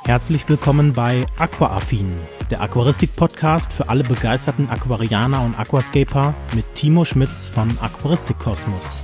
Herzlich willkommen bei Aquaaffin, der Aquaristik-Podcast für alle begeisterten Aquarianer und Aquascaper mit Timo Schmitz von Aquaristik Kosmos.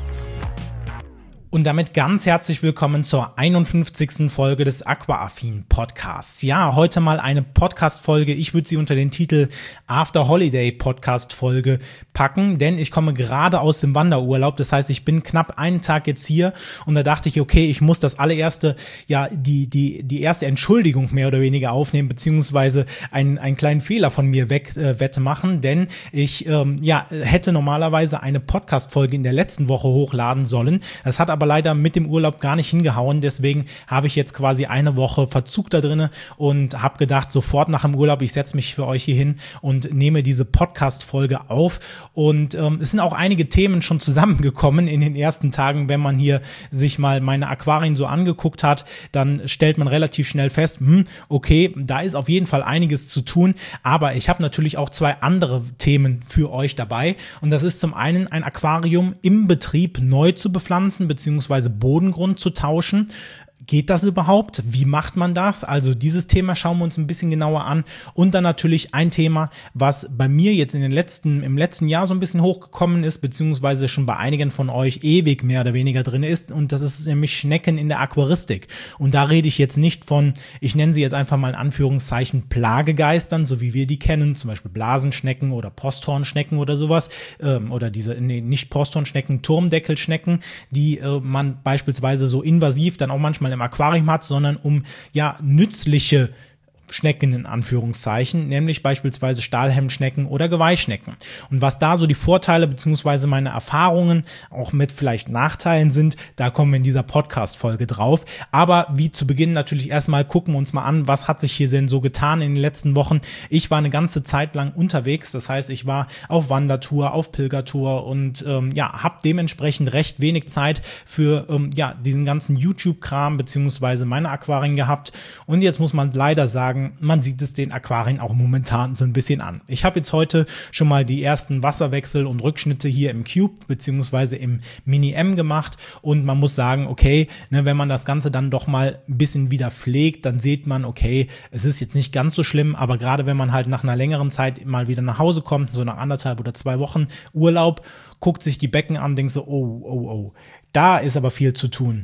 Und damit ganz herzlich willkommen zur 51. Folge des Aquaaffin Podcasts. Ja, heute mal eine Podcast-Folge. Ich würde sie unter den Titel After Holiday Podcast-Folge packen, denn ich komme gerade aus dem Wanderurlaub. Das heißt, ich bin knapp einen Tag jetzt hier und da dachte ich, okay, ich muss das allererste, ja, die erste Entschuldigung mehr oder weniger aufnehmen, beziehungsweise einen kleinen Fehler von mir wettmachen, denn ich, hätte normalerweise eine Podcast-Folge in der letzten Woche hochladen sollen. Das hat aber leider mit dem Urlaub gar nicht hingehauen, deswegen habe ich jetzt quasi eine Woche Verzug da drin und habe gedacht, sofort nach dem Urlaub, ich setze mich für euch hier hin und nehme diese Podcast-Folge auf und es sind auch einige Themen schon zusammengekommen in den ersten Tagen. Wenn man hier sich mal meine Aquarien so angeguckt hat, dann stellt man relativ schnell fest, okay, da ist auf jeden Fall einiges zu tun, aber ich habe natürlich auch zwei andere Themen für euch dabei und das ist zum einen ein Aquarium im Betrieb neu zu bepflanzen, beziehungsweise Bodengrund zu tauschen. Geht das überhaupt? Wie macht man das? Also dieses Thema schauen wir uns ein bisschen genauer an. Und dann natürlich ein Thema, was bei mir jetzt im letzten Jahr so ein bisschen hochgekommen ist, beziehungsweise schon bei einigen von euch ewig mehr oder weniger drin ist. Und das ist nämlich Schnecken in der Aquaristik. Und da rede ich jetzt nicht von, ich nenne sie jetzt einfach mal in Anführungszeichen Plagegeistern, so wie wir die kennen, zum Beispiel Blasenschnecken oder Posthornschnecken oder sowas. Oder nicht Posthornschnecken, Turmdeckelschnecken, die man beispielsweise so invasiv dann auch manchmal im Aquarium hat, sondern um nützliche Schnecken in Anführungszeichen, nämlich beispielsweise Stahlhelmschnecken oder Geweihschnecken. Und was da so die Vorteile bzw. meine Erfahrungen auch mit vielleicht Nachteilen sind, da kommen wir in dieser Podcast-Folge drauf. Aber wie zu Beginn natürlich erstmal gucken wir uns mal an, was hat sich hier denn so getan in den letzten Wochen. Ich war eine ganze Zeit lang unterwegs, das heißt, ich war auf Wandertour, auf Pilgertour und habe dementsprechend recht wenig Zeit für diesen ganzen YouTube-Kram bzw. meine Aquarien gehabt. Und jetzt muss man leider sagen, man sieht es den Aquarien auch momentan so ein bisschen an. Ich habe jetzt heute schon mal die ersten Wasserwechsel und Rückschnitte hier im Cube bzw. im Mini-M gemacht und man muss sagen, okay, wenn man das Ganze dann doch mal ein bisschen wieder pflegt, dann sieht man, okay, es ist jetzt nicht ganz so schlimm, aber gerade wenn man halt nach einer längeren Zeit mal wieder nach Hause kommt, so nach 1,5 oder 2 Wochen Urlaub, guckt sich die Becken an, denkt so, oh, da ist aber viel zu tun.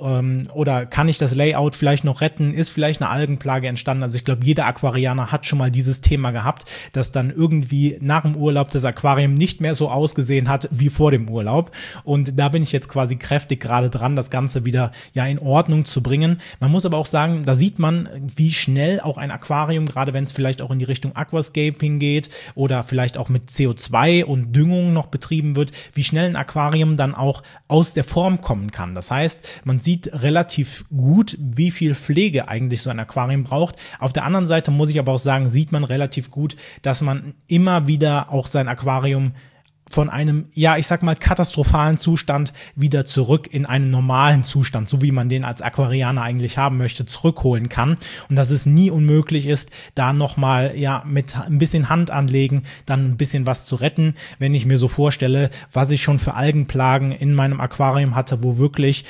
Oder kann ich das Layout vielleicht noch retten? Ist vielleicht eine Algenplage entstanden? Also ich glaube, jeder Aquarianer hat schon mal dieses Thema gehabt, dass dann irgendwie nach dem Urlaub das Aquarium nicht mehr so ausgesehen hat wie vor dem Urlaub. Und da bin ich jetzt quasi kräftig gerade dran, das Ganze wieder in Ordnung zu bringen. Man muss aber auch sagen, da sieht man, wie schnell auch ein Aquarium, gerade wenn es vielleicht auch in die Richtung Aquascaping geht oder vielleicht auch mit CO2 und Düngung noch betrieben wird, wie schnell ein Aquarium dann auch aus der Form kommen kann. Das heißt, man sieht relativ gut, wie viel Pflege eigentlich so ein Aquarium braucht. Auf der anderen Seite muss ich aber auch sagen, sieht man relativ gut, dass man immer wieder auch sein Aquarium von einem, ich sag mal, katastrophalen Zustand wieder zurück in einen normalen Zustand, so wie man den als Aquarianer eigentlich haben möchte, zurückholen kann. Und dass es nie unmöglich ist, da nochmal, mit ein bisschen Hand anlegen, dann ein bisschen was zu retten. Wenn ich mir so vorstelle, was ich schon für Algenplagen in meinem Aquarium hatte, wo wirklich,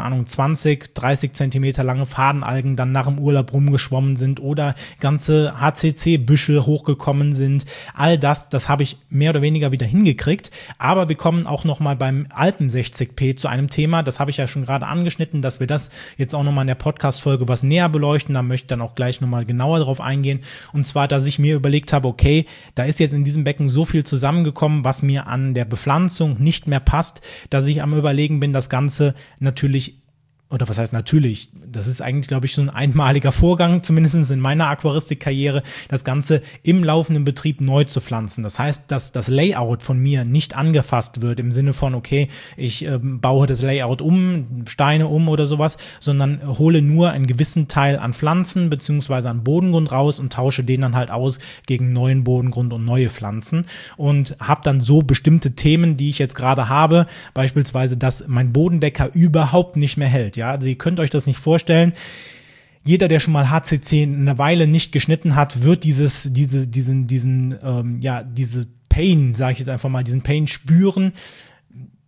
20, 30 Zentimeter lange Fadenalgen dann nach dem Urlaub rumgeschwommen sind oder ganze HCC-Büsche hochgekommen sind. All das habe ich mehr oder weniger wieder hingekriegt. Aber wir kommen auch nochmal beim Alpen 60p zu einem Thema, das habe ich ja schon gerade angeschnitten, dass wir das jetzt auch nochmal in der Podcast-Folge was näher beleuchten, da möchte ich dann auch gleich nochmal genauer drauf eingehen, und zwar, dass ich mir überlegt habe, okay, da ist jetzt in diesem Becken so viel zusammengekommen, was mir an der Bepflanzung nicht mehr passt, dass ich am Überlegen bin, das Ganze natürlich, oder was heißt natürlich, das ist eigentlich, glaube ich, so ein einmaliger Vorgang, zumindest in meiner Aquaristik-Karriere, das Ganze im laufenden Betrieb neu zu pflanzen. Das heißt, dass das Layout von mir nicht angefasst wird im Sinne von, okay, ich baue das Layout um, Steine um oder sowas, sondern hole nur einen gewissen Teil an Pflanzen beziehungsweise an Bodengrund raus und tausche den dann halt aus gegen neuen Bodengrund und neue Pflanzen und habe dann so bestimmte Themen, die ich jetzt gerade habe, beispielsweise, dass mein Bodendecker überhaupt nicht mehr hält. Also ihr könnt euch das nicht vorstellen. Jeder, der schon mal HCC eine Weile nicht geschnitten hat, wird diese Pain, sage ich jetzt einfach mal, diesen Pain spüren.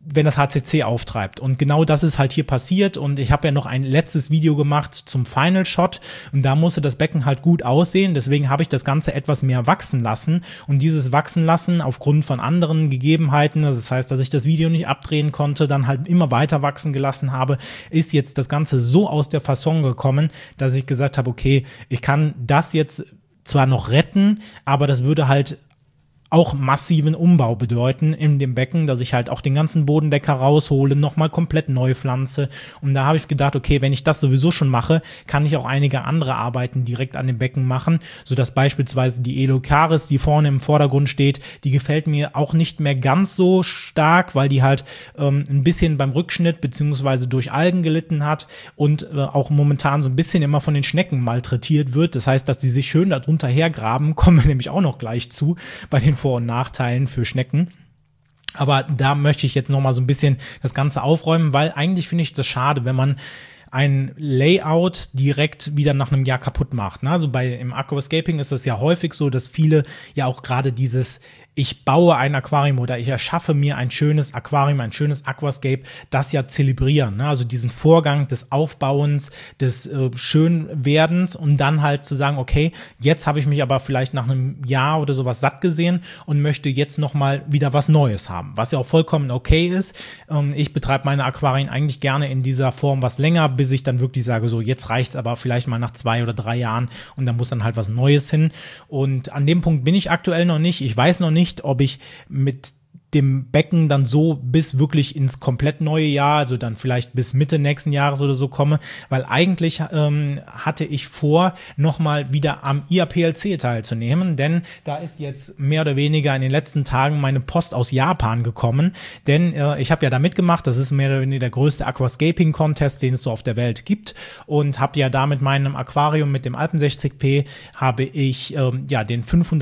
wenn das HCC auftreibt. Und genau das ist halt hier passiert. Und ich habe ja noch ein letztes Video gemacht zum Final Shot. Und da musste das Becken halt gut aussehen. Deswegen habe ich das Ganze etwas mehr wachsen lassen. Und dieses Wachsen lassen aufgrund von anderen Gegebenheiten, also das heißt, dass ich das Video nicht abdrehen konnte, dann halt immer weiter wachsen gelassen habe, ist jetzt das Ganze so aus der Fasson gekommen, dass ich gesagt habe, okay, ich kann das jetzt zwar noch retten, aber das würde halt auch massiven Umbau bedeuten in dem Becken, dass ich halt auch den ganzen Bodendecker raushole, nochmal komplett neu pflanze. Und da habe ich gedacht, okay, wenn ich das sowieso schon mache, kann ich auch einige andere Arbeiten direkt an dem Becken machen, sodass beispielsweise die Elocaris, die vorne im Vordergrund steht, die gefällt mir auch nicht mehr ganz so stark, weil die halt ein bisschen beim Rückschnitt beziehungsweise durch Algen gelitten hat und auch momentan so ein bisschen immer von den Schnecken malträtiert wird. Das heißt, dass die sich schön darunter hergraben, kommen wir nämlich auch noch gleich zu, bei den Vor- und Nachteilen für Schnecken. Aber da möchte ich jetzt noch mal so ein bisschen das Ganze aufräumen, weil eigentlich finde ich das schade, wenn man ein Layout direkt wieder nach einem Jahr kaputt macht. Ne? Also im Aquascaping ist es ja häufig so, dass viele ja auch gerade dieses ich baue ein Aquarium oder ich erschaffe mir ein schönes Aquarium, ein schönes Aquascape, das ja zelebrieren. Ne? Also diesen Vorgang des Aufbauens, des Schönwerdens und dann halt zu sagen, okay, jetzt habe ich mich aber vielleicht nach einem Jahr oder sowas satt gesehen und möchte jetzt nochmal wieder was Neues haben, was ja auch vollkommen okay ist. Ich betreibe meine Aquarien eigentlich gerne in dieser Form was länger, bis ich dann wirklich sage, so jetzt reicht's aber vielleicht mal nach 2 oder 3 Jahren und dann muss dann halt was Neues hin. Und an dem Punkt bin ich aktuell noch nicht. Ich weiß noch nicht, ob ich mit dem Becken dann so bis wirklich ins komplett neue Jahr, also dann vielleicht bis Mitte nächsten Jahres oder so komme, weil eigentlich hatte ich vor, nochmal wieder am IAPLC teilzunehmen, denn da ist jetzt mehr oder weniger in den letzten Tagen meine Post aus Japan gekommen, denn ich habe ja da mitgemacht, das ist mehr oder weniger der größte Aquascaping-Contest, den es so auf der Welt gibt und habe ja da mit meinem Aquarium, mit dem Alpen 60P, habe ich den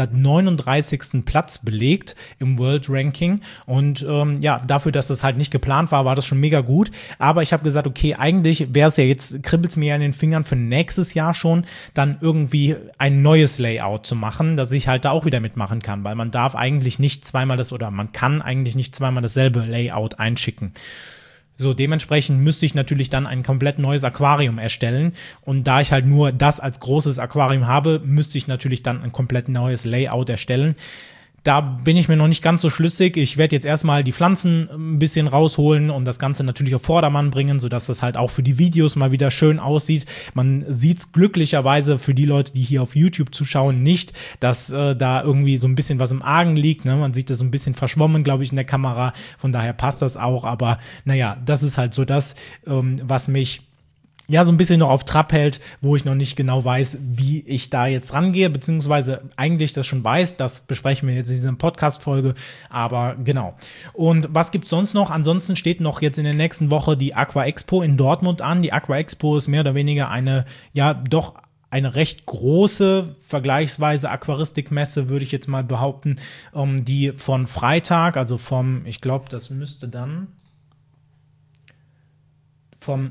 539. Platz belegt im World Ranking. Und dafür, dass das halt nicht geplant war, war das schon mega gut. Aber ich habe gesagt, okay, eigentlich wäre es ja jetzt, kribbelt es mir ja in den Fingern für nächstes Jahr schon, dann irgendwie ein neues Layout zu machen, dass ich halt da auch wieder mitmachen kann, weil man darf eigentlich nicht zweimal man kann eigentlich nicht zweimal dasselbe Layout einschicken. So, dementsprechend müsste ich natürlich dann ein komplett neues Aquarium erstellen. Und da ich halt nur das als großes Aquarium habe, müsste ich natürlich dann ein komplett neues Layout erstellen. Da bin ich mir noch nicht ganz so schlüssig. Ich werde jetzt erstmal die Pflanzen ein bisschen rausholen und das Ganze natürlich auf Vordermann bringen, sodass das halt auch für die Videos mal wieder schön aussieht. Man sieht es glücklicherweise für die Leute, die hier auf YouTube zuschauen, nicht, dass da irgendwie so ein bisschen was im Argen liegt. Ne? Man sieht das so ein bisschen verschwommen, glaube ich, in der Kamera. Von daher passt das auch. Aber naja, das ist halt so das, was mich so ein bisschen noch auf Trab hält, wo ich noch nicht genau weiß, wie ich da jetzt rangehe, beziehungsweise eigentlich das schon weiß, das besprechen wir jetzt in dieser Podcast-Folge, aber genau. Und was gibt's sonst noch? Ansonsten steht noch jetzt in der nächsten Woche die Aqua Expo in Dortmund an. Die Aqua Expo ist mehr oder weniger eine recht große, vergleichsweise Aquaristikmesse, würde ich jetzt mal behaupten, die von Freitag, also ich glaube, das müsste dann vom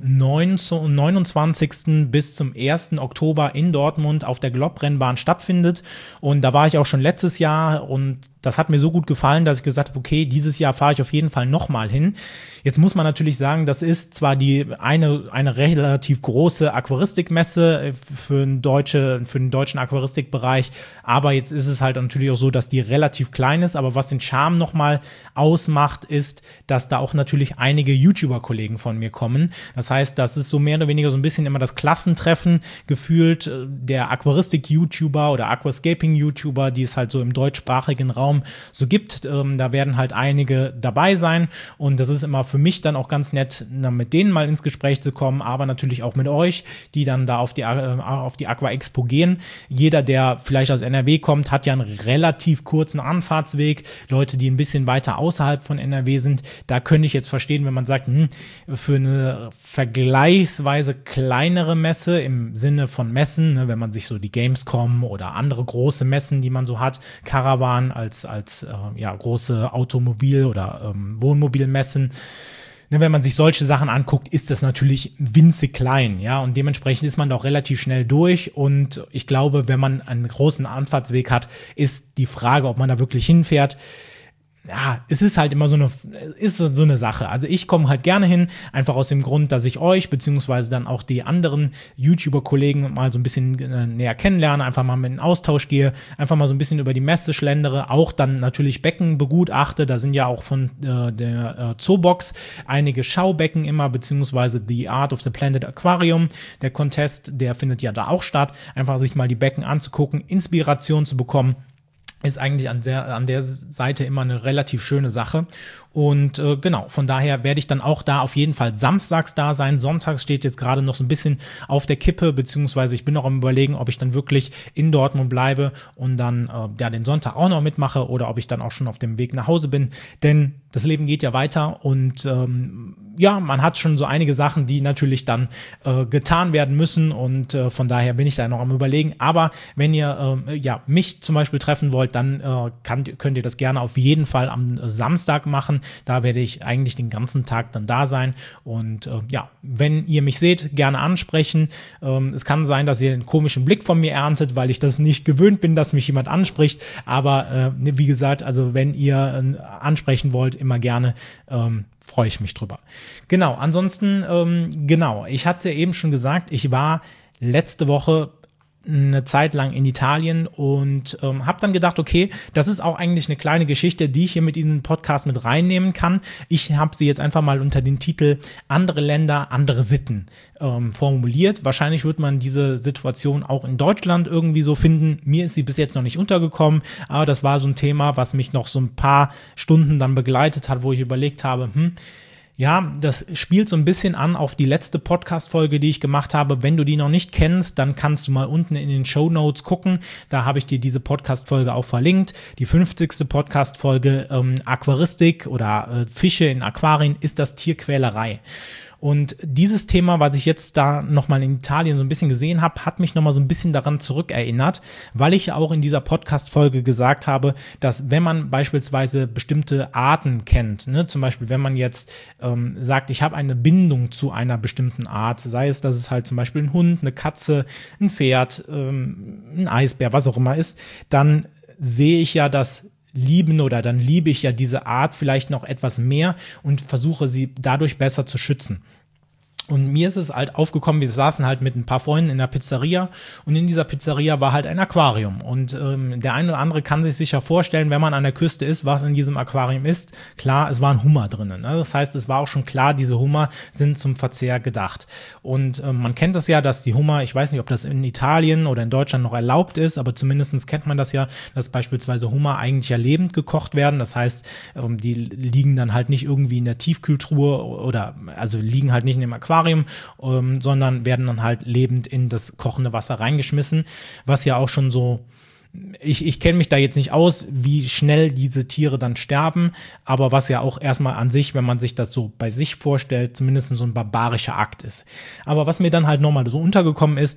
29. bis zum 1. Oktober in Dortmund auf der Globrennbahn stattfindet. Und da war ich auch schon letztes Jahr und das hat mir so gut gefallen, dass ich gesagt habe, okay, dieses Jahr fahre ich auf jeden Fall nochmal hin. Jetzt muss man natürlich sagen, das ist zwar eine relativ große Aquaristikmesse für den deutschen Aquaristikbereich, aber jetzt ist es halt natürlich auch so, dass die relativ klein ist. Aber was den Charme nochmal ausmacht, ist, dass da auch natürlich einige YouTuber-Kollegen von mir kommen. Das heißt, das ist so mehr oder weniger so ein bisschen immer das Klassentreffen gefühlt der Aquaristik-YouTuber oder Aquascaping-YouTuber, die es halt so im deutschsprachigen Raum so gibt. Da werden halt einige dabei sein und das ist immer für mich dann auch ganz nett, mit denen mal ins Gespräch zu kommen, aber natürlich auch mit euch, die dann da auf die Aqua Expo gehen. Jeder, der vielleicht aus NRW kommt, hat ja einen relativ kurzen Anfahrtsweg. Leute, die ein bisschen weiter außerhalb von NRW sind, da könnte ich jetzt verstehen, wenn man sagt, für eine vergleichsweise kleinere Messe im Sinne von Messen, ne, wenn man sich so die Gamescom oder andere große Messen, die man so hat, Caravan als große Automobil- oder Wohnmobilmessen. Wenn man sich solche Sachen anguckt, ist das natürlich winzig klein, ja, und dementsprechend ist man da auch relativ schnell durch und ich glaube, wenn man einen großen Anfahrtsweg hat, ist die Frage, ob man da wirklich hinfährt, es ist halt immer so eine Sache. Also ich komme halt gerne hin, einfach aus dem Grund, dass ich euch, beziehungsweise dann auch die anderen YouTuber-Kollegen mal so ein bisschen näher kennenlerne, einfach mal mit in den Austausch gehe, einfach mal so ein bisschen über die Messe schlendere, auch dann natürlich Becken begutachte. Da sind ja auch von der Zoobox einige Schaubecken immer, beziehungsweise The Art of the Planet Aquarium. Der Contest, der findet ja da auch statt. Einfach sich mal die Becken anzugucken, Inspiration zu bekommen. Ist eigentlich an der Seite immer eine relativ schöne Sache. Und genau, von daher werde ich dann auch da auf jeden Fall samstags da sein. Sonntags steht jetzt gerade noch so ein bisschen auf der Kippe, beziehungsweise ich bin noch am Überlegen, ob ich dann wirklich in Dortmund bleibe und dann den Sonntag auch noch mitmache oder ob ich dann auch schon auf dem Weg nach Hause bin. Denn das Leben geht ja weiter und man hat schon so einige Sachen, die natürlich dann getan werden müssen und von daher bin ich da noch am Überlegen. Aber wenn ihr mich zum Beispiel treffen wollt, dann könnt ihr das gerne auf jeden Fall am Samstag machen. Da werde ich eigentlich den ganzen Tag dann da sein und wenn ihr mich seht, gerne ansprechen. Es kann sein, dass ihr einen komischen Blick von mir erntet, weil ich das nicht gewöhnt bin, dass mich jemand anspricht, aber wie gesagt, also wenn ihr ansprechen wollt, immer gerne, freue ich mich drüber. Genau, ansonsten, ich hatte eben schon gesagt, ich war letzte Woche eine Zeit lang in Italien und habe dann gedacht, okay, das ist auch eigentlich eine kleine Geschichte, die ich hier mit diesem Podcast mit reinnehmen kann. Ich habe sie jetzt einfach mal unter den Titel Andere Länder, andere Sitten formuliert. Wahrscheinlich wird man diese Situation auch in Deutschland irgendwie so finden. Mir ist sie bis jetzt noch nicht untergekommen, aber das war so ein Thema, was mich noch so ein paar Stunden dann begleitet hat, wo ich überlegt habe, das spielt so ein bisschen an auf die letzte Podcast-Folge, die ich gemacht habe. Wenn du die noch nicht kennst, dann kannst du mal unten in den Shownotes gucken. Da habe ich dir diese Podcast-Folge auch verlinkt. Die 50. Podcast-Folge Aquaristik oder Fische in Aquarien, ist das Tierquälerei? Und dieses Thema, was ich jetzt da nochmal in Italien so ein bisschen gesehen habe, hat mich nochmal so ein bisschen daran zurückerinnert, weil ich auch in dieser Podcast-Folge gesagt habe, dass wenn man beispielsweise bestimmte Arten kennt, zum Beispiel wenn man jetzt sagt, ich habe eine Bindung zu einer bestimmten Art, sei es, dass es halt zum Beispiel ein Hund, eine Katze, ein Pferd, ein Eisbär, was auch immer ist, dann sehe ich ja das dann liebe ich ja diese Art vielleicht noch etwas mehr und versuche sie dadurch besser zu schützen. Und mir ist es halt aufgekommen, wir saßen halt mit ein paar Freunden in der Pizzeria und in dieser Pizzeria war halt ein Aquarium. Und der eine oder andere kann sich sicher vorstellen, wenn man an der Küste ist, was in diesem Aquarium ist. Klar, es war ein Hummer drinnen. Ne? Das heißt, es war auch schon klar, diese Hummer sind zum Verzehr gedacht. Und man kennt es ja, dass die Hummer, ich weiß nicht, ob das in Italien oder in Deutschland noch erlaubt ist, aber zumindest kennt man das ja, dass beispielsweise Hummer eigentlich ja lebend gekocht werden. Das heißt, die liegen dann halt nicht irgendwie in der Tiefkühltruhe also liegen halt nicht in dem Aquarium, sondern werden dann halt lebend in das kochende Wasser reingeschmissen, was ja auch schon so, ich kenne mich da jetzt nicht aus, wie schnell diese Tiere dann sterben, aber was ja auch erstmal an sich, wenn man sich das so bei sich vorstellt, zumindest so ein barbarischer Akt ist. Aber was mir dann halt nochmal so untergekommen ist,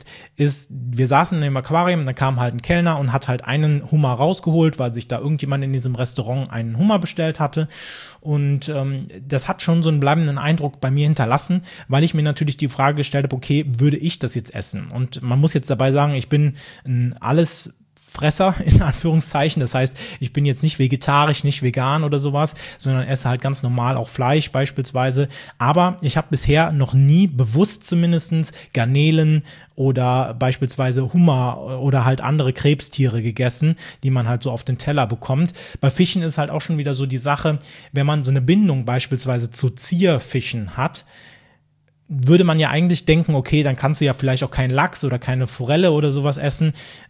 wir saßen in dem Aquarium, da kam halt ein Kellner und hat halt einen Hummer rausgeholt, weil sich da irgendjemand in diesem Restaurant einen Hummer bestellt hatte. Und das hat schon so einen bleibenden Eindruck bei mir hinterlassen, weil ich mir natürlich die Frage gestellt habe, okay, würde ich das jetzt essen? Und man muss jetzt dabei sagen, ich bin alles Fresser, in Anführungszeichen. Das heißt, ich bin jetzt nicht vegetarisch, nicht vegan oder sowas, sondern esse halt ganz normal auch Fleisch beispielsweise. Aber ich habe bisher noch nie bewusst zumindest Garnelen oder beispielsweise Hummer oder halt andere Krebstiere gegessen, die man halt so auf den Teller bekommt. Bei Fischen ist halt auch schon wieder so die Sache, wenn man so eine Bindung beispielsweise zu Zierfischen hat, würde man ja eigentlich denken, okay, dann kannst du ja vielleicht auch keinen Lachs oder keine Forelle oder sowas essen.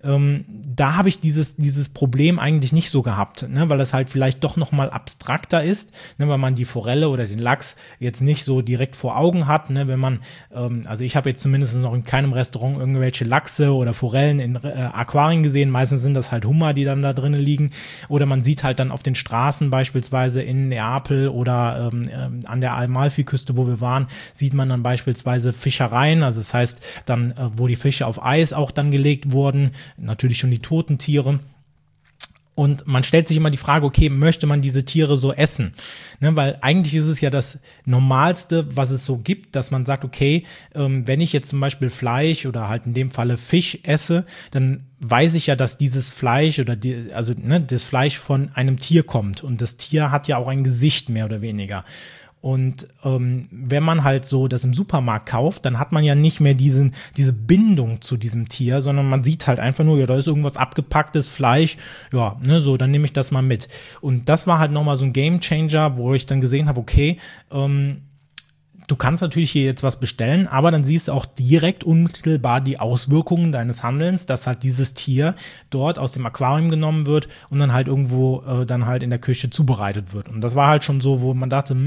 Da habe ich dieses Problem eigentlich nicht so gehabt, ne, weil das halt vielleicht doch nochmal abstrakter ist, ne, weil man die Forelle oder den Lachs jetzt nicht so direkt vor Augen hat, ne, wenn man, also ich habe jetzt zumindest noch in keinem Restaurant irgendwelche Lachse oder Forellen in Aquarien gesehen, meistens sind das halt Hummer, die dann da drinnen liegen, oder man sieht halt dann auf den Straßen beispielsweise in Neapel oder an der Amalfiküste, wo wir waren, sieht man dann beispielsweise Fischereien, also das heißt dann, wo die Fische auf Eis auch dann gelegt wurden, natürlich schon die toten Tiere. Und man stellt sich immer die Frage, okay, möchte man diese Tiere so essen? Ne, weil eigentlich ist es ja das Normalste, was es so gibt, dass man sagt, okay, wenn ich jetzt zum Beispiel Fleisch oder halt in dem Falle Fisch esse, dann weiß ich ja, dass dieses Fleisch oder das Fleisch von einem Tier kommt. Und das Tier hat ja auch ein Gesicht, mehr oder weniger. Und wenn man halt so das im Supermarkt kauft, dann hat man ja nicht mehr diese Bindung zu diesem Tier, sondern man sieht halt einfach nur, ja, da ist irgendwas abgepacktes Fleisch, ja, ne, so, dann nehme ich das mal mit. Und das war halt nochmal so ein Gamechanger, wo ich dann gesehen habe, okay, du kannst natürlich hier jetzt was bestellen, aber dann siehst du auch direkt unmittelbar die Auswirkungen deines Handelns, dass halt dieses Tier dort aus dem Aquarium genommen wird und dann halt irgendwo dann halt in der Küche zubereitet wird. Und das war halt schon so, wo man dachte,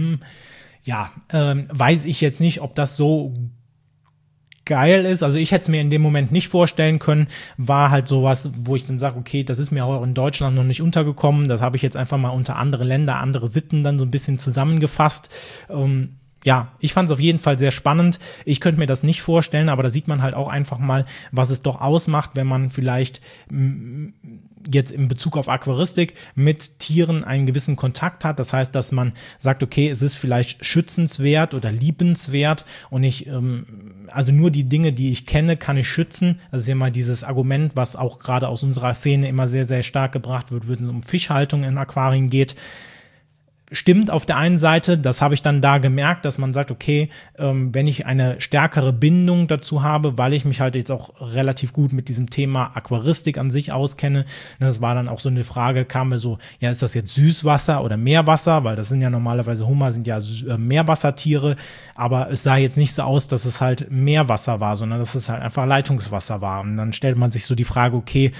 weiß ich jetzt nicht, ob das so geil ist. Also ich hätte es mir in dem Moment nicht vorstellen können, war halt sowas, wo ich dann sage, okay, das ist mir auch in Deutschland noch nicht untergekommen. Das habe ich jetzt einfach mal unter andere Länder, andere Sitten dann so ein bisschen zusammengefasst. Ja, ich fand es auf jeden Fall sehr spannend. Ich könnte mir das nicht vorstellen, aber da sieht man halt auch einfach mal, was es doch ausmacht, wenn man vielleicht jetzt in Bezug auf Aquaristik mit Tieren einen gewissen Kontakt hat. Das heißt, dass man sagt, okay, es ist vielleicht schützenswert oder liebenswert und also nur die Dinge, die ich kenne, kann ich schützen. Das ist ja mal dieses Argument, was auch gerade aus unserer Szene immer sehr, sehr stark gebracht wird, wenn es um Fischhaltung in Aquarien geht. Stimmt auf der einen Seite, das habe ich dann da gemerkt, dass man sagt, okay, wenn ich eine stärkere Bindung dazu habe, weil ich mich halt jetzt auch relativ gut mit diesem Thema Aquaristik an sich auskenne, das war dann auch so eine Frage, kam mir so, ja, ist das jetzt Süßwasser oder Meerwasser, weil das sind ja normalerweise Hummer, sind ja Meerwassertiere, aber es sah jetzt nicht so aus, dass es halt Meerwasser war, sondern dass es halt einfach Leitungswasser war. Und dann stellt man sich so die Frage, okay,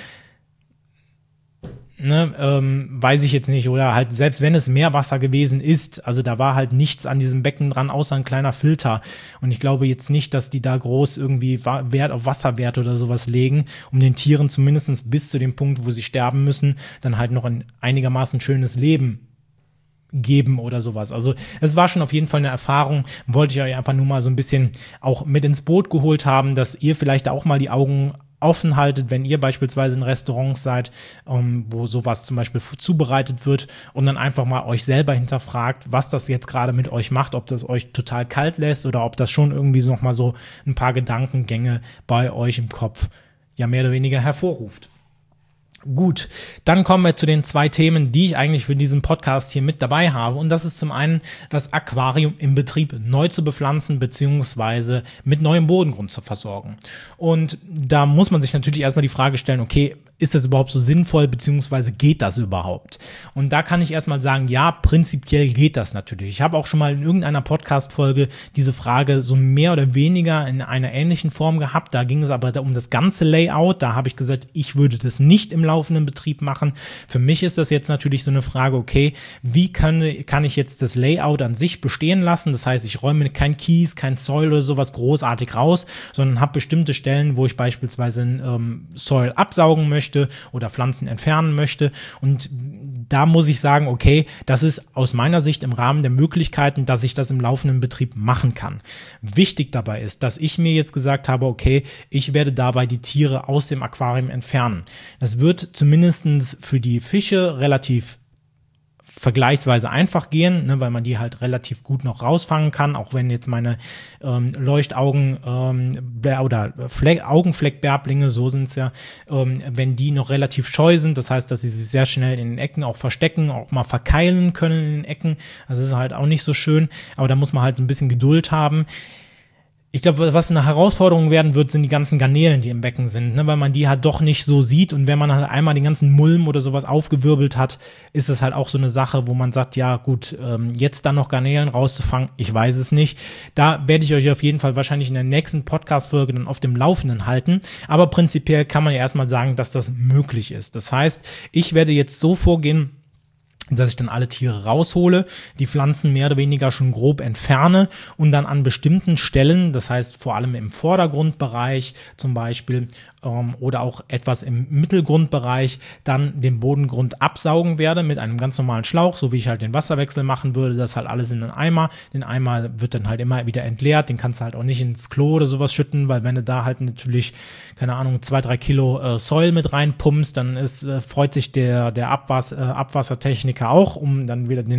weiß ich jetzt nicht, oder halt selbst wenn es Meerwasser gewesen ist, also da war halt nichts an diesem Becken dran, außer ein kleiner Filter und ich glaube jetzt nicht, dass die da groß irgendwie Wert auf Wasserwerte oder sowas legen, um den Tieren zumindest bis zu dem Punkt, wo sie sterben müssen, dann halt noch ein einigermaßen schönes Leben geben oder sowas. Also es war schon auf jeden Fall eine Erfahrung, wollte ich euch einfach nur mal so ein bisschen auch mit ins Boot geholt haben, dass ihr vielleicht auch mal die Augen offen haltet, wenn ihr beispielsweise in Restaurants seid, wo sowas zum Beispiel zubereitet wird und dann einfach mal euch selber hinterfragt, was das jetzt gerade mit euch macht, ob das euch total kalt lässt oder ob das schon irgendwie so noch mal so ein paar Gedankengänge bei euch im Kopf ja mehr oder weniger hervorruft. Gut, dann kommen wir zu den 2 Themen, die ich eigentlich für diesen Podcast hier mit dabei habe. Und das ist zum einen, das Aquarium im Betrieb neu zu bepflanzen beziehungsweise mit neuem Bodengrund zu versorgen. Und da muss man sich natürlich erstmal die Frage stellen, okay, ist das überhaupt so sinnvoll, beziehungsweise geht das überhaupt? Und da kann ich erstmal sagen, ja, prinzipiell geht das natürlich. Ich habe auch schon mal in irgendeiner Podcast-Folge diese Frage so mehr oder weniger in einer ähnlichen Form gehabt. Da ging es aber um das ganze Layout. Da habe ich gesagt, ich würde das nicht im laufenden Betrieb machen. Für mich ist das jetzt natürlich so eine Frage, okay, wie kann ich jetzt das Layout an sich bestehen lassen? Das heißt, ich räume kein Kies, kein Soil oder sowas großartig raus, sondern habe bestimmte Stellen, wo ich beispielsweise Soil absaugen möchte oder Pflanzen entfernen möchte. Und da muss ich sagen, okay, das ist aus meiner Sicht im Rahmen der Möglichkeiten, dass ich das im laufenden Betrieb machen kann. Wichtig dabei ist, dass ich mir jetzt gesagt habe, okay, ich werde dabei die Tiere aus dem Aquarium entfernen. Das wird zumindest für die Fische relativ vergleichsweise einfach gehen, weil man die halt relativ gut noch rausfangen kann, auch wenn jetzt meine Leuchtaugen oder Augenfleckbärblinge, so sind es ja, wenn die noch relativ scheu sind, das heißt, dass sie sich sehr schnell in den Ecken auch verstecken, auch mal verkeilen können in den Ecken, das ist halt auch nicht so schön, aber da muss man halt ein bisschen Geduld haben. Ich glaube, was eine Herausforderung werden wird, sind die ganzen Garnelen, die im Becken sind, weil man die halt doch nicht so sieht und wenn man halt einmal den ganzen Mulm oder sowas aufgewirbelt hat, ist es halt auch so eine Sache, wo man sagt, ja gut, jetzt dann noch Garnelen rauszufangen, ich weiß es nicht. Da werde ich euch auf jeden Fall wahrscheinlich in der nächsten Podcast-Folge dann auf dem Laufenden halten, aber prinzipiell kann man ja erstmal sagen, dass das möglich ist. Das heißt, ich werde jetzt so vorgehen, dass ich dann alle Tiere raushole, die Pflanzen mehr oder weniger schon grob entferne und dann an bestimmten Stellen, das heißt vor allem im Vordergrundbereich zum Beispiel oder auch etwas im Mittelgrundbereich, dann den Bodengrund absaugen werde mit einem ganz normalen Schlauch, so wie ich halt den Wasserwechsel machen würde, das halt alles in einen Eimer. Den Eimer wird dann halt immer wieder entleert, den kannst du halt auch nicht ins Klo oder sowas schütten, weil wenn du da halt natürlich, keine Ahnung, 2-3 Kilo Soil mit reinpumpst, dann freut sich der Abwassertechniker auch, um dann wieder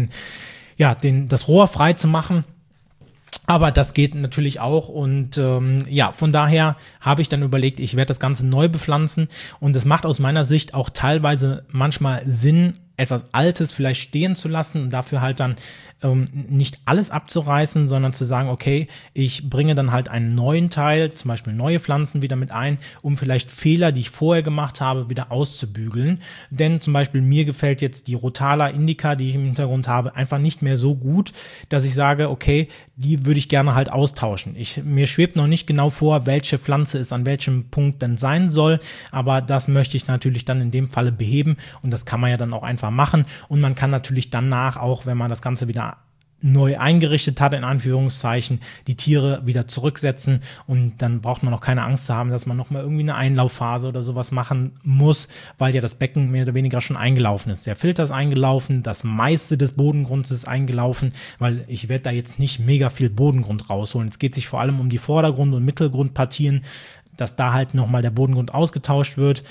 das Rohr frei zu machen. Aber das geht natürlich auch und von daher habe ich dann überlegt, ich werde das Ganze neu bepflanzen und es macht aus meiner Sicht auch teilweise manchmal Sinn, etwas Altes vielleicht stehen zu lassen und dafür halt dann nicht alles abzureißen, sondern zu sagen, okay, ich bringe dann halt einen neuen Teil, zum Beispiel neue Pflanzen wieder mit ein, um vielleicht Fehler, die ich vorher gemacht habe, wieder auszubügeln. Denn zum Beispiel mir gefällt jetzt die Rotala indica, die ich im Hintergrund habe, einfach nicht mehr so gut, dass ich sage, okay, die würde ich gerne halt austauschen. Mir schwebt noch nicht genau vor, welche Pflanze es an welchem Punkt denn sein soll, aber das möchte ich natürlich dann in dem Falle beheben und das kann man ja dann auch einfach machen und man kann natürlich danach auch, wenn man das Ganze wieder neu eingerichtet hat, in Anführungszeichen, die Tiere wieder zurücksetzen und dann braucht man auch keine Angst zu haben, dass man nochmal irgendwie eine Einlaufphase oder sowas machen muss, weil ja das Becken mehr oder weniger schon eingelaufen ist. Der Filter ist eingelaufen, das meiste des Bodengrunds ist eingelaufen, weil ich werde da jetzt nicht mega viel Bodengrund rausholen. Es geht sich vor allem um die Vordergrund- und Mittelgrundpartien, dass da halt nochmal der Bodengrund ausgetauscht wird.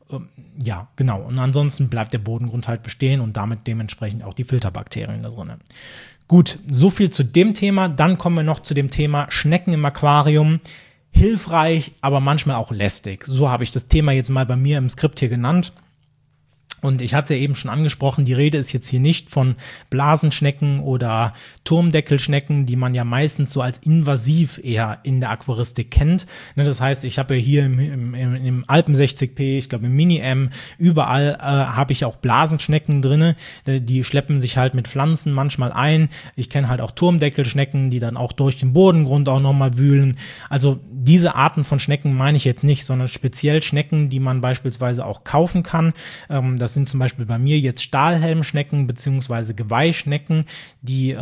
Ja, genau. Und ansonsten bleibt der Bodengrund halt bestehen und damit dementsprechend auch die Filterbakterien da drin. Gut, so viel zu dem Thema. Dann kommen wir noch zu dem Thema Schnecken im Aquarium. Hilfreich, aber manchmal auch lästig. So habe ich das Thema jetzt mal bei mir im Skript hier genannt. Und ich hatte es ja eben schon angesprochen, die Rede ist jetzt hier nicht von Blasenschnecken oder Turmdeckelschnecken, die man ja meistens so als invasiv eher in der Aquaristik kennt. Das heißt, ich habe ja hier im Alpen 60P, ich glaube im Mini-M, überall habe ich auch Blasenschnecken drin. Die schleppen sich halt mit Pflanzen manchmal ein. Ich kenne halt auch Turmdeckelschnecken, die dann auch durch den Bodengrund auch nochmal wühlen. Also diese Arten von Schnecken meine ich jetzt nicht, sondern speziell Schnecken, die man beispielsweise auch kaufen kann. Das sind zum Beispiel bei mir jetzt Stahlhelmschnecken bzw. Geweihschnecken, die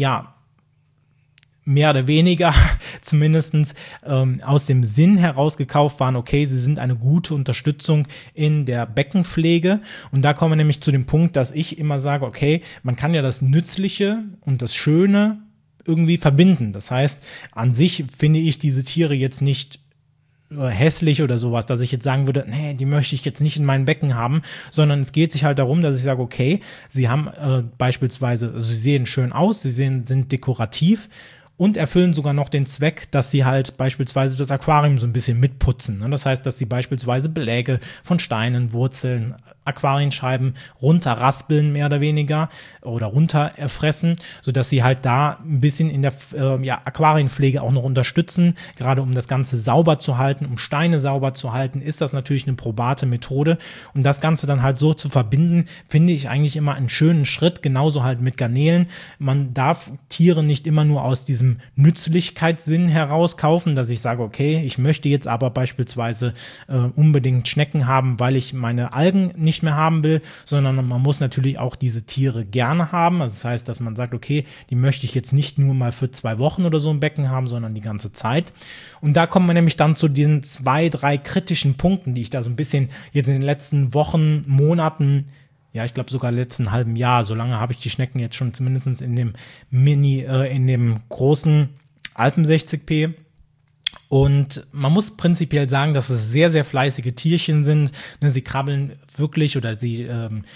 mehr oder weniger zumindest aus dem Sinn heraus gekauft waren, okay, sie sind eine gute Unterstützung in der Beckenpflege. Und da kommen wir nämlich zu dem Punkt, dass ich immer sage, okay, man kann ja das Nützliche und das Schöne irgendwie verbinden. Das heißt, an sich finde ich diese Tiere jetzt nicht hässlich oder sowas, dass ich jetzt sagen würde, nee, die möchte ich jetzt nicht in meinem Becken haben, sondern es geht sich halt darum, dass ich sage, okay, sie haben beispielsweise, also sie sehen schön aus, sind dekorativ und erfüllen sogar noch den Zweck, dass sie halt beispielsweise das Aquarium so ein bisschen mitputzen. Das heißt, dass sie beispielsweise Beläge von Steinen, Wurzeln, Aquarienscheiben runterraspeln, mehr oder weniger, oder runterfressen, sodass sie halt da ein bisschen in der Aquarienpflege auch noch unterstützen. Gerade um das Ganze sauber zu halten, um Steine sauber zu halten, ist das natürlich eine probate Methode. Und das Ganze dann halt so zu verbinden, finde ich eigentlich immer einen schönen Schritt, genauso halt mit Garnelen. Man darf Tiere nicht immer nur aus diesem Nützlichkeitssinn heraus kaufen, dass ich sage, okay, ich möchte jetzt aber beispielsweise unbedingt Schnecken haben, weil ich meine Algen nicht mehr haben will, sondern man muss natürlich auch diese Tiere gerne haben. Also das heißt, dass man sagt, okay, die möchte ich jetzt nicht nur mal für 2 Wochen oder so im Becken haben, sondern die ganze Zeit. Und da kommen wir nämlich dann zu diesen 2, 3 kritischen Punkten, die ich da so ein bisschen jetzt in den letzten Wochen, Monaten, ja, ich glaube sogar letzten halben Jahr, so lange habe ich die Schnecken jetzt schon zumindest in dem in dem großen Alpen 60P. Und man muss prinzipiell sagen, dass es sehr, sehr fleißige Tierchen sind. Sie krabbeln wirklich oder sie,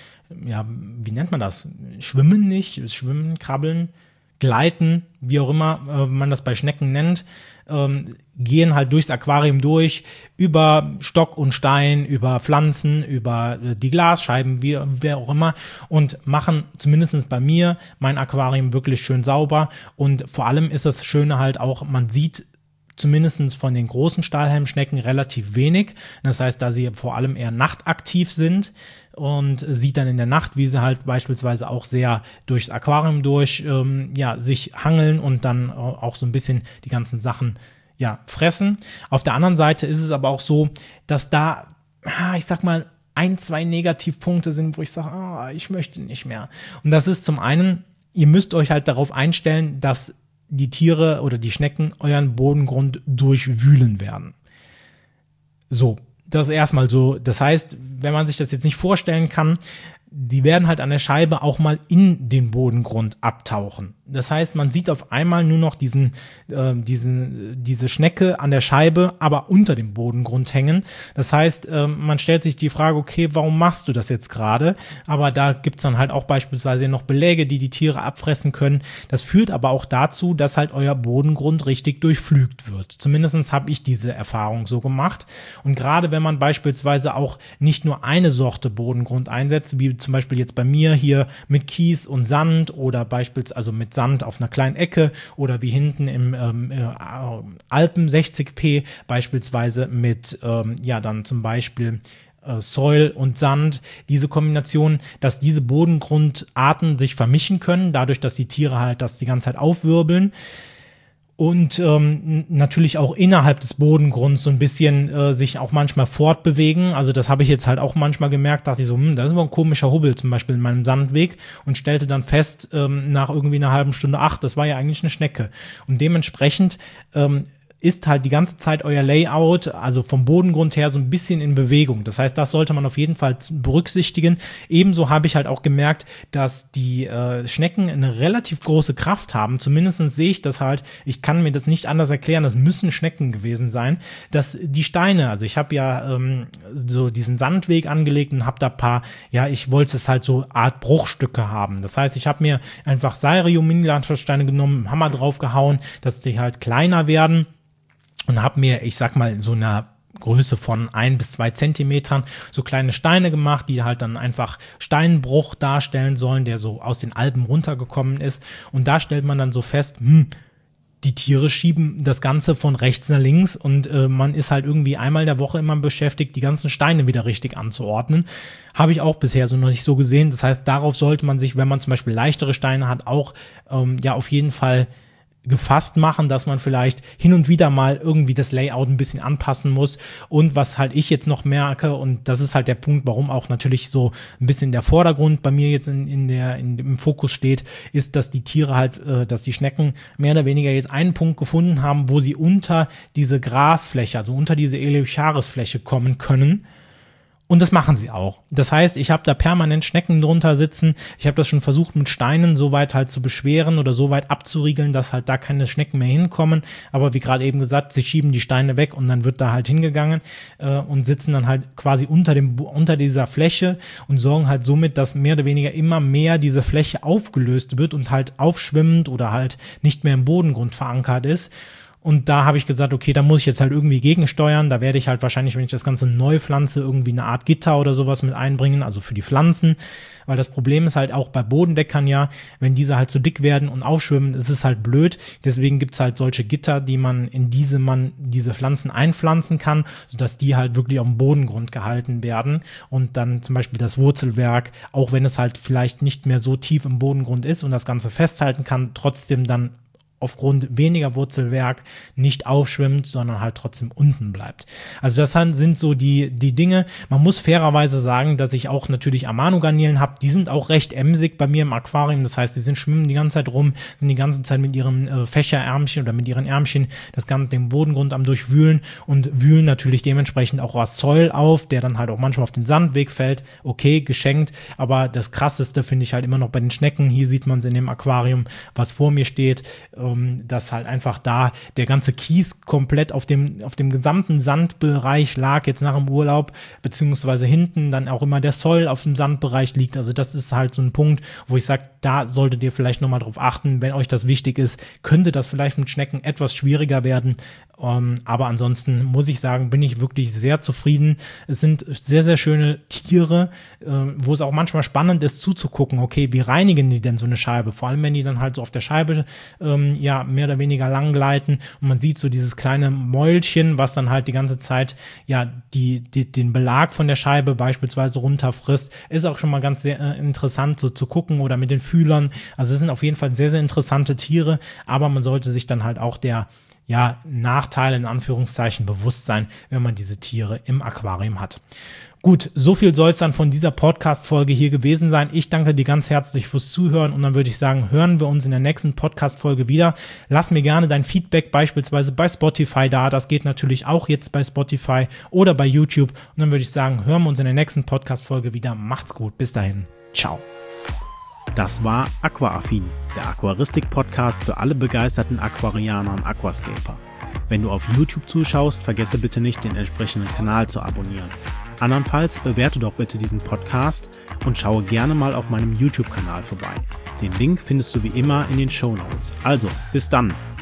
wie nennt man das? Schwimmen nicht, krabbeln, gleiten, wie auch immer man das bei Schnecken nennt, gehen halt durchs Aquarium durch, über Stock und Stein, über Pflanzen, über die Glasscheiben, wer auch immer, und machen zumindest bei mir mein Aquarium wirklich schön sauber. Und vor allem ist das Schöne halt auch, man sieht zumindest von den großen Stahlhelmschnecken relativ wenig. Das heißt, da sie vor allem eher nachtaktiv sind und sieht dann in der Nacht, wie sie halt beispielsweise auch sehr durchs Aquarium sich hangeln und dann auch so ein bisschen die ganzen Sachen fressen. Auf der anderen Seite ist es aber auch so, dass da, ich sag mal, ein, zwei Negativpunkte sind, wo ich sage, ich möchte nicht mehr. Und das ist zum einen, ihr müsst euch halt darauf einstellen, dass die Tiere oder die Schnecken euren Bodengrund durchwühlen werden. So, das ist erstmal so. Das heißt, wenn man sich das jetzt nicht vorstellen kann, die werden halt an der Scheibe auch mal in den Bodengrund abtauchen. Das heißt, man sieht auf einmal nur noch diese Schnecke an der Scheibe, aber unter dem Bodengrund hängen. Das heißt, man stellt sich die Frage, okay, warum machst du das jetzt gerade? Aber da gibt's dann halt auch beispielsweise noch Beläge, die die Tiere abfressen können. Das führt aber auch dazu, dass halt euer Bodengrund richtig durchpflügt wird. Zumindest habe ich diese Erfahrung so gemacht. Und gerade wenn man beispielsweise auch nicht nur eine Sorte Bodengrund einsetzt, wie zum Beispiel jetzt bei mir hier mit Kies und Sand oder beispielsweise also mit Sand auf einer kleinen Ecke oder wie hinten im Alpen 60p beispielsweise mit dann zum Beispiel Soil und Sand, diese Kombination, dass diese Bodengrundarten sich vermischen können, dadurch, dass die Tiere halt das die ganze Zeit aufwirbeln. Und natürlich auch innerhalb des Bodengrunds so ein bisschen sich auch manchmal fortbewegen. Also das habe ich jetzt halt auch manchmal gemerkt, dachte ich so, das ist aber ein komischer Hubbel zum Beispiel in meinem Sandweg und stellte dann fest, nach irgendwie einer halben Stunde, das war ja eigentlich eine Schnecke. Und dementsprechend ist halt die ganze Zeit euer Layout, also vom Bodengrund her, so ein bisschen in Bewegung. Das heißt, das sollte man auf jeden Fall berücksichtigen. Ebenso habe ich halt auch gemerkt, dass die Schnecken eine relativ große Kraft haben. Zumindest sehe ich das halt, ich kann mir das nicht anders erklären, das müssen Schnecken gewesen sein, dass die Steine, also ich habe ja so diesen Sandweg angelegt und habe da ein paar, ich wollte es halt so Art Bruchstücke haben. Das heißt, ich habe mir einfach Sario-Mini-Landschaftssteine genommen, Hammer draufgehauen, dass die halt kleiner werden. Und habe mir, ich sag mal, so einer Größe von 1 bis 2 Zentimetern so kleine Steine gemacht, die halt dann einfach Steinbruch darstellen sollen, der so aus den Alpen runtergekommen ist. Und da stellt man dann so fest, die Tiere schieben das Ganze von rechts nach links und man ist halt irgendwie einmal in der Woche immer beschäftigt, die ganzen Steine wieder richtig anzuordnen. Habe ich auch bisher so noch nicht so gesehen. Das heißt, darauf sollte man sich, wenn man zum Beispiel leichtere Steine hat, auch auf jeden Fall gefasst machen, dass man vielleicht hin und wieder mal irgendwie das Layout ein bisschen anpassen muss. Und was halt ich jetzt noch merke, und das ist halt der Punkt, warum auch natürlich so ein bisschen der Vordergrund bei mir jetzt im Fokus steht, ist, dass die Tiere halt, dass die Schnecken mehr oder weniger jetzt einen Punkt gefunden haben, wo sie unter diese Grasfläche, also unter diese Eleocharis-Fläche kommen können. Und das machen sie auch. Das heißt, ich habe da permanent Schnecken drunter sitzen. Ich habe das schon versucht, mit Steinen so weit halt zu beschweren oder so weit abzuriegeln, dass halt da keine Schnecken mehr hinkommen. Aber wie gerade eben gesagt, sie schieben die Steine weg und dann wird da halt hingegangen und sitzen dann halt quasi unter dieser Fläche und sorgen halt somit, dass mehr oder weniger immer mehr diese Fläche aufgelöst wird und halt aufschwimmend oder halt nicht mehr im Bodengrund verankert ist. Und da habe ich gesagt, okay, da muss ich jetzt halt irgendwie gegensteuern. Da werde ich halt wahrscheinlich, wenn ich das Ganze neu pflanze, irgendwie eine Art Gitter oder sowas mit einbringen, also für die Pflanzen. Weil das Problem ist halt auch bei Bodendeckern wenn diese halt zu dick werden und aufschwimmen, ist es halt blöd. Deswegen gibt es halt solche Gitter, die man diese Pflanzen einpflanzen kann, sodass die halt wirklich auf dem Bodengrund gehalten werden. Und dann zum Beispiel das Wurzelwerk, auch wenn es halt vielleicht nicht mehr so tief im Bodengrund ist und das Ganze festhalten kann, trotzdem dann aufgrund weniger Wurzelwerk nicht aufschwimmt, sondern halt trotzdem unten bleibt. Also das sind so die Dinge. Man muss fairerweise sagen, dass ich auch natürlich Amano-Garnelen habe. Die sind auch recht emsig bei mir im Aquarium. Das heißt, die schwimmen die ganze Zeit rum, sind die ganze Zeit mit ihren Fächerärmchen oder mit ihren Ärmchen den Bodengrund am Durchwühlen und wühlen natürlich dementsprechend auch was Soil auf, der dann halt auch manchmal auf den Sandweg fällt. Okay, geschenkt. Aber das Krasseste finde ich halt immer noch bei den Schnecken. Hier sieht man es in dem Aquarium, was vor mir steht, dass halt einfach da der ganze Kies komplett auf dem gesamten Sandbereich lag, jetzt nach dem Urlaub, beziehungsweise hinten dann auch immer der Soil auf dem Sandbereich liegt. Also das ist halt so ein Punkt, wo ich sage, da solltet ihr vielleicht nochmal drauf achten, wenn euch das wichtig ist, könnte das vielleicht mit Schnecken etwas schwieriger werden. Aber ansonsten muss ich sagen, bin ich wirklich sehr zufrieden. Es sind sehr, sehr schöne Tiere, wo es auch manchmal spannend ist zuzugucken, okay, wie reinigen die denn so eine Scheibe? Vor allem, wenn die dann halt so auf der Scheibe mehr oder weniger lang gleiten und man sieht so dieses kleine Mäulchen, was dann halt die ganze Zeit den Belag von der Scheibe beispielsweise runterfrisst, ist auch schon mal ganz sehr interessant so zu gucken oder mit den Fühlern. Also es sind auf jeden Fall sehr, sehr interessante Tiere, aber man sollte sich dann halt auch der Nachteile in Anführungszeichen bewusst sein, wenn man diese Tiere im Aquarium hat. Gut, so viel soll es dann von dieser Podcast-Folge hier gewesen sein. Ich danke dir ganz herzlich fürs Zuhören und dann würde ich sagen, hören wir uns in der nächsten Podcast-Folge wieder. Lass mir gerne dein Feedback beispielsweise bei Spotify da. Das geht natürlich auch jetzt bei Spotify oder bei YouTube. Und dann würde ich sagen, hören wir uns in der nächsten Podcast-Folge wieder. Macht's gut. Bis dahin. Ciao. Das war Aquaaffin, der Aquaristik-Podcast für alle begeisterten Aquarianer und Aquascaper. Wenn du auf YouTube zuschaust, vergesse bitte nicht, den entsprechenden Kanal zu abonnieren. Andernfalls bewerte doch bitte diesen Podcast und schaue gerne mal auf meinem YouTube-Kanal vorbei. Den Link findest du wie immer in den Shownotes. Also, bis dann!